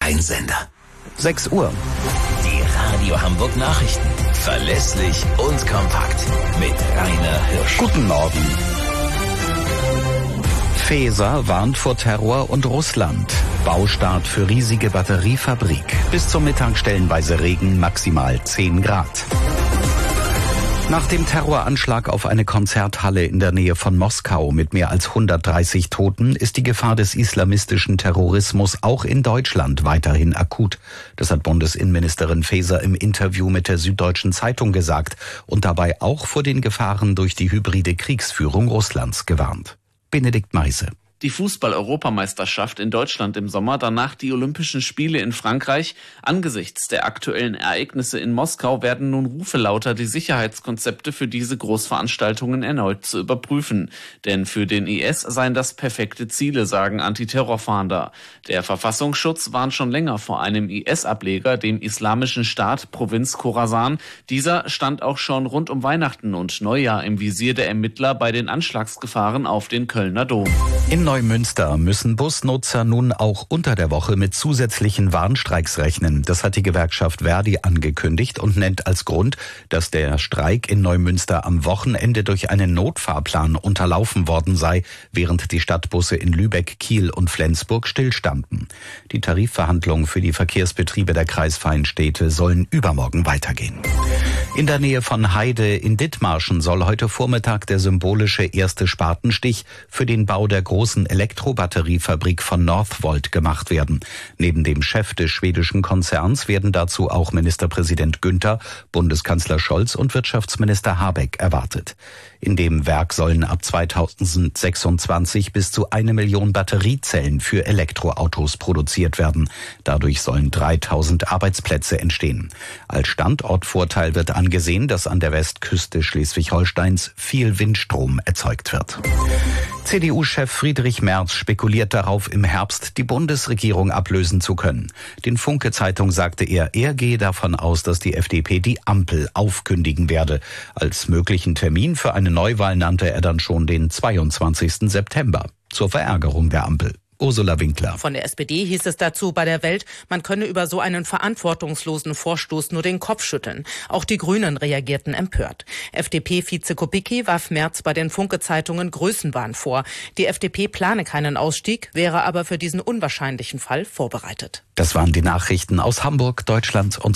ein Sender. 6 Uhr. Die Radio Hamburg Nachrichten. Verlässlich und kompakt. Mit Rainer Hirsch. Guten Morgen. Faeser warnt vor Terror und Russland. Baustart für riesige Batteriefabrik. Bis zum Mittag stellenweise Regen, maximal 10 Grad. Nach dem Terroranschlag auf eine Konzerthalle in der Nähe von Moskau mit mehr als 130 Toten ist die Gefahr des islamistischen Terrorismus auch in Deutschland weiterhin akut. Das hat Bundesinnenministerin Faeser im Interview mit der Süddeutschen Zeitung gesagt und dabei auch vor den Gefahren durch die hybride Kriegsführung Russlands gewarnt. Benedikt Meise. Die Fußball-Europameisterschaft in Deutschland im Sommer, danach die Olympischen Spiele in Frankreich. Angesichts der aktuellen Ereignisse in Moskau werden nun Rufe lauter, die Sicherheitskonzepte für diese Großveranstaltungen erneut zu überprüfen. Denn für den IS seien das perfekte Ziele, sagen Antiterrorfahnder. Der Verfassungsschutz warnt schon länger vor einem IS-Ableger, dem Islamischen Staat Provinz Khorasan. Dieser stand auch schon rund um Weihnachten und Neujahr im Visier der Ermittler bei den Anschlagsgefahren auf den Kölner Dom. In Neumünster müssen Busnutzer nun auch unter der Woche mit zusätzlichen Warnstreiks rechnen. Das hat die Gewerkschaft Verdi angekündigt und nennt als Grund, dass der Streik in Neumünster am Wochenende durch einen Notfahrplan unterlaufen worden sei, während die Stadtbusse in Lübeck, Kiel und Flensburg stillstanden. Die Tarifverhandlungen für die Verkehrsbetriebe der kreisfreien Städte sollen übermorgen weitergehen. In der Nähe von Heide in Dithmarschen soll heute Vormittag der symbolische erste Spatenstich für den Bau der großen Elektrobatteriefabrik von Northvolt gemacht werden. Neben dem Chef des schwedischen Konzerns werden dazu auch Ministerpräsident Günther, Bundeskanzler Scholz und Wirtschaftsminister Habeck erwartet. In dem Werk sollen ab 2026 bis zu 1 Million Batteriezellen für Elektroautos produziert werden. Dadurch sollen 3000 Arbeitsplätze entstehen. Als Standortvorteil wird angesehen, dass an der Westküste Schleswig-Holsteins viel Windstrom erzeugt wird. CDU-Chef Friedrich Merz spekuliert darauf, im Herbst die Bundesregierung ablösen zu können. Den Funke-Zeitung sagte er gehe davon aus, dass die FDP die Ampel aufkündigen werde. Als möglichen Termin für eine Neuwahl nannte er dann schon den 22. September. Zur Verärgerung der Ampel. Ursula Winkler. Von der SPD hieß es dazu bei der Welt, man könne über so einen verantwortungslosen Vorstoß nur den Kopf schütteln. Auch die Grünen reagierten empört. FDP-Vize Kubicki warf Merz bei den Funke-Zeitungen Größenwahn vor. Die FDP plane keinen Ausstieg, wäre aber für diesen unwahrscheinlichen Fall vorbereitet. Das waren die Nachrichten aus Hamburg, Deutschland und